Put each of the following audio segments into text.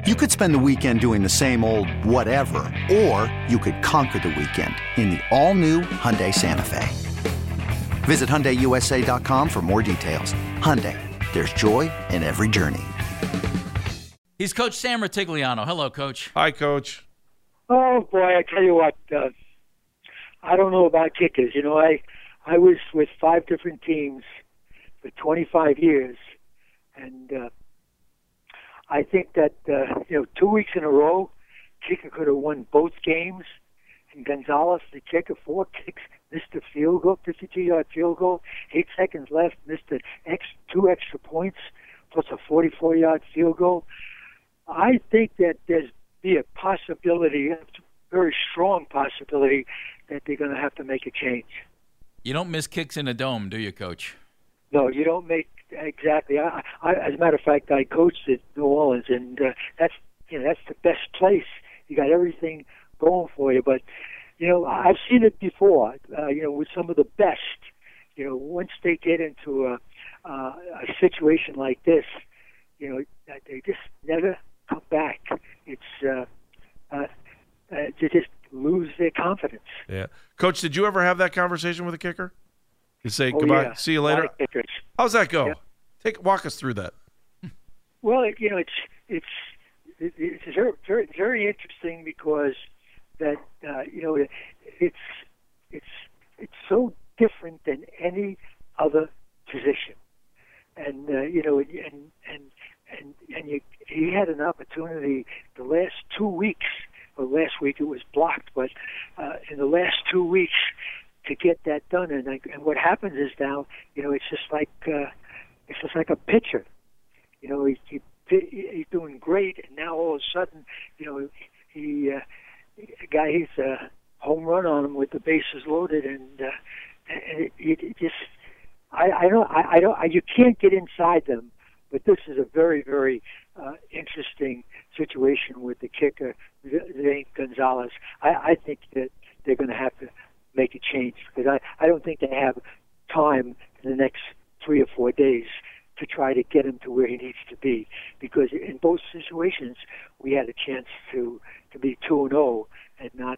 You could spend the weekend doing the same old whatever, or you could conquer the weekend in the all-new Hyundai Santa Fe. Visit HyundaiUSA.com for more details. Hyundai, there's joy in every journey. He's Coach Sam Ratigliano. Hello, Coach. Hi, Coach. Oh, boy, I tell you what, I don't know about kickers. You know, I was with 5 different teams for 25 years, and I think that, 2 weeks in a row, kicker could have won both games, and Gonzalez, the kicker, 4 kicks, missed a field goal, 52-yard field goal, 8 seconds left, missed 2 extra points, plus a 44-yard field goal. I think that there's be a possibility, a very strong possibility, that they're going to have to make a change. You don't miss kicks in a dome, do you, Coach? No, you don't make exactly. I as a matter of fact, I coached at New Orleans, and that's the best place. You got everything going for you. But I've seen it before. With some of the best. Once they get into a situation like this, they just never come back. It's they just lose their confidence. Yeah, Coach, did you ever have that conversation with a kicker? You say goodbye, yeah. see you later. How's that go? Yeah. Walk us through that. Well, it's very, very, very interesting because that it's so different than any other position, and he had an opportunity the last 2 weeks. Well, last week it was blocked, but in the last 2 weeks to get that done. And what happens is now, it's just like a pitcher. He's doing great, and now all of a sudden, a guy hits a home run on him with the bases loaded, and it just you can't get inside them. But this is a very, very interesting situation with the kicker, Zane Gonzalez. I think that they're going to have to make a change because I don't think they have time in the next 3 or 4 days to try to get him to where he needs to be. Because in both situations, we had a chance to be 2-0 and not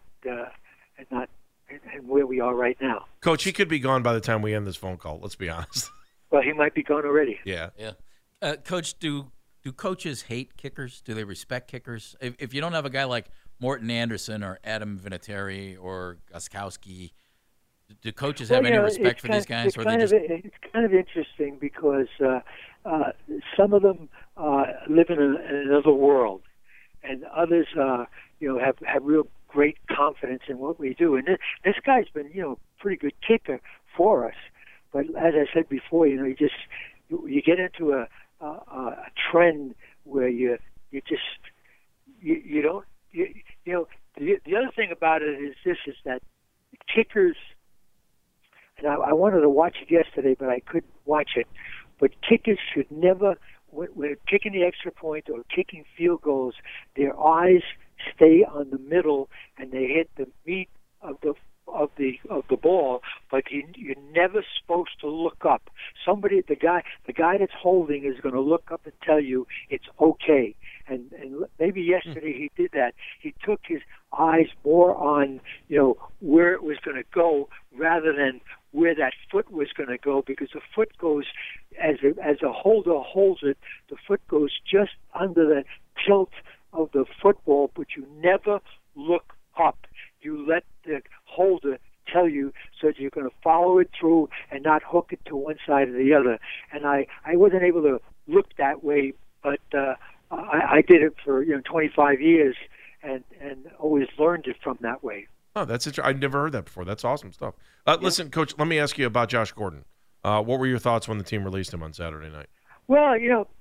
where we are right now. Coach, he could be gone by the time we end this phone call. Let's be honest. Well, he might be gone already. Yeah. Coach, do coaches hate kickers? Do they respect kickers? If you don't have a guy like Morton Anderson or Adam Vinatieri or Gostkowski, do coaches have any respect for these guys? It's kind of interesting because some of them live in another world, and others, have real great confidence in what we do. And this guy's been, pretty good kicker for us. But as I said before, you get into a trend where you don't. The other thing about it is that kickers, and I wanted to watch it yesterday, but I couldn't watch it. But kickers should never, when kicking the extra point or kicking field goals, their eyes stay on the middle and they hit the meat of the ball, but you're never supposed to look up. The guy that's holding is going to look up and tell you it's okay. And maybe yesterday he did that. He took his eyes more on where it was going to go rather than where that foot was going to go, because the foot goes as a holder holds it. The foot goes just under the tilt of the football, but you never look up. You let the holder tell you so that you're going to follow it through and not hook it to one side or the other. And I wasn't able to look that way, but I did it for 25 years and always learned it from that way. Oh, that's interesting. I've never heard that before. That's awesome stuff. Listen, Coach, let me ask you about Josh Gordon. What were your thoughts when the team released him on Saturday night? Well,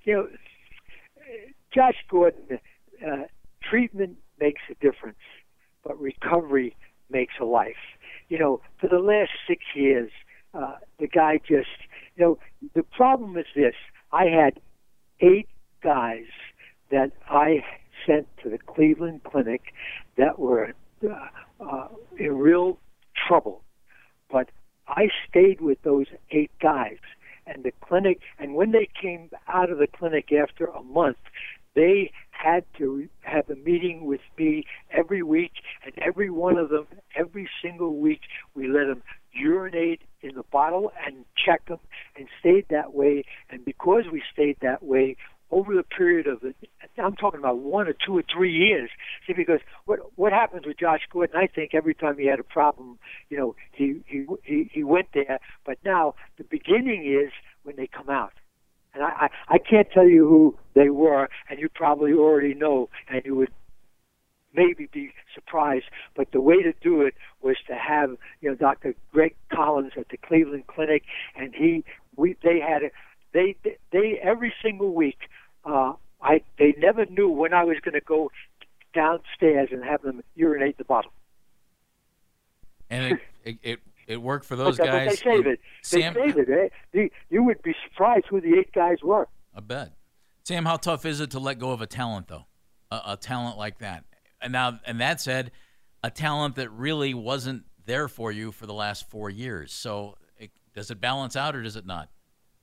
Josh Gordon, treatment makes a difference, but recovery makes a life. For the last 6 years, the guy just, the problem is this. I had 8 guys that I sent to the Cleveland Clinic that were in real trouble. But I stayed with those 8 guys. And the clinic, and when they came out of the clinic after a month, they had to have a meeting with me every week, and every one of them, every single week, we let them urinate in the bottle and check them, and stayed that way. And because we stayed that way over the period of I'm talking about 1 or 2 or 3 years. See, because what happens with Josh Gordon? I think every time he had a problem, he went there. But now the beginning is when they come out. And I can't tell you who they were, and you probably already know, and you would maybe be surprised. But the way to do it was to have Dr. Greg Collins at the Cleveland Clinic, and they every single week. They never knew when I was going to go downstairs and have them urinate the bottle. And it worked for those guys. But they save it. Sam, they save it. You would be surprised who the 8 guys were. I bet. Sam, how tough is it to let go of a talent, though? A talent like that. And that said, a talent that really wasn't there for you for the last 4 years. So does it balance out or does it not?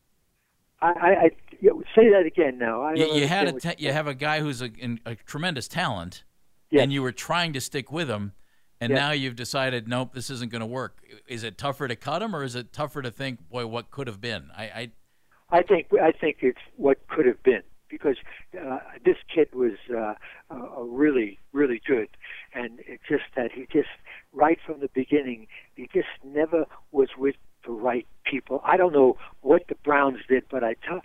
I say that again now. You have a guy who's a tremendous talent, yes. and you were trying to stick with him, and yes. now you've decided, nope, this isn't going to work. Is it tougher to cut him, or is it tougher to think, boy, what could have been? I think it's what could have been, because this kid was really, really good, and it's just that he just right from the beginning, he just never was with the right people. I don't know what the Browns did, but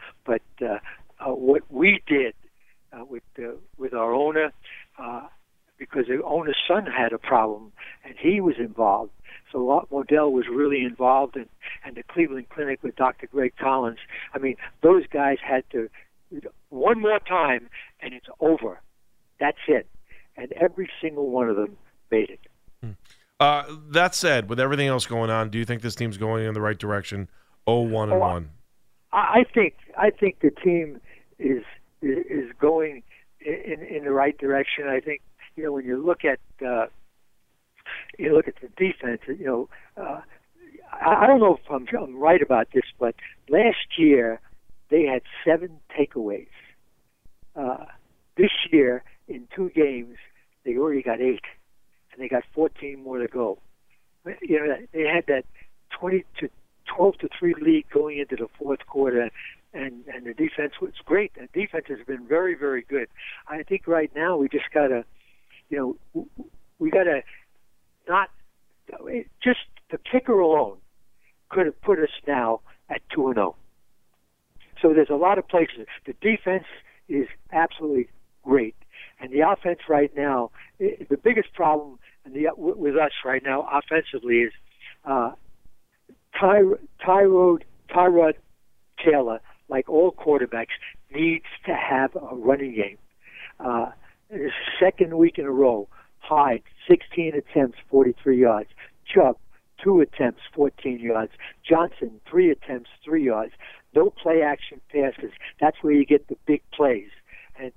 what we did with our owner, because the owner's son had a problem and he was involved. So Modell was really involved, and the Cleveland Clinic with Dr. Greg Collins. I mean, those guys had to one more time, and it's over. That's it. And every single one of them made it. That said, with everything else going on, do you think this team's going in the right direction? 0-1-1. I think the team is going in the right direction. I think when you look at the defense. I don't know if I'm right about this, but last year they had 7 takeaways. This year, in 2 games, they already got 8. And they got 14 more to go. They had that 12-3 lead going into the fourth quarter, and the defense was great. The defense has been very, very good. I think right now we just gotta, we gotta not just the kicker alone could have put us now at 2-0. So there's a lot of places. The defense is absolutely great. And the offense right now, the biggest problem with us right now offensively is Tyrod Taylor, like all quarterbacks, needs to have a running game. His second week in a row, Hyde, 16 attempts, 43 yards. Chubb, 2 attempts, 14 yards. Johnson, 3 attempts, 3 yards. No play-action passes. That's where you get the big plays. And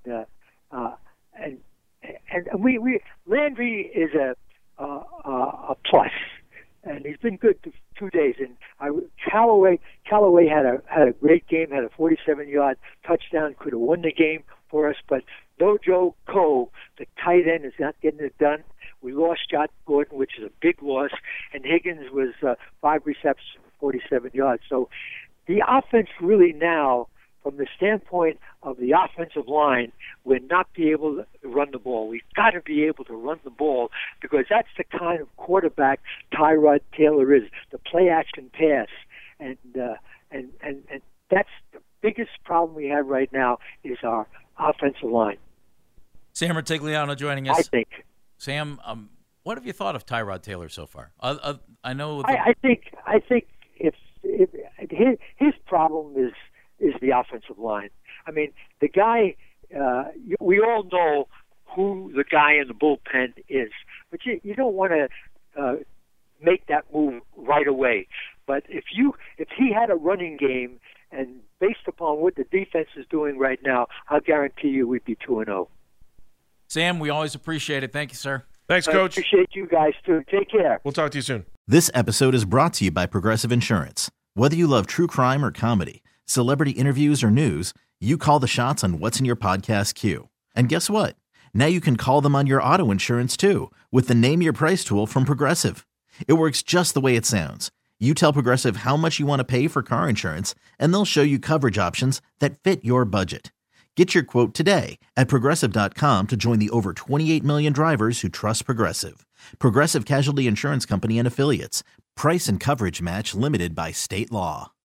we Landry is a plus, and he's been good for 2 days. And Callaway had a great game, had a 47-yard touchdown, could have won the game for us. But Nojo Cole, the tight end, is not getting it done. We lost Josh Gordon, which is a big loss, and Higgins was 5 receptions, 47 yards. So the offense really now, from the standpoint of the offensive line, we're not be able to run the ball. We've got to be able to run the ball, because that's the kind of quarterback Tyrod Taylor is, the play-action pass. And that's the biggest problem we have right now is our offensive line. Sam Rutigliano joining us. I think. Sam, what have you thought of Tyrod Taylor so far? I know. I think if his problem is the offensive line. I mean, the guy, we all know who the guy in the bullpen is, but you don't want to make that move right away. But if he had a running game, and based upon what the defense is doing right now, I'll guarantee you we'd be 2-0. Sam, we always appreciate it. Thank you, sir. Thanks, Coach. I appreciate you guys, too. Take care. We'll talk to you soon. This episode is brought to you by Progressive Insurance. Whether you love true crime or comedy, celebrity interviews or news, you call the shots on what's in your podcast queue. And guess what? Now you can call them on your auto insurance too with the Name Your Price tool from Progressive. It works just the way it sounds. You tell Progressive how much you want to pay for car insurance, and they'll show you coverage options that fit your budget. Get your quote today at Progressive.com to join the over 28 million drivers who trust Progressive. Progressive Casualty Insurance Company and Affiliates. Price and coverage match limited by state law.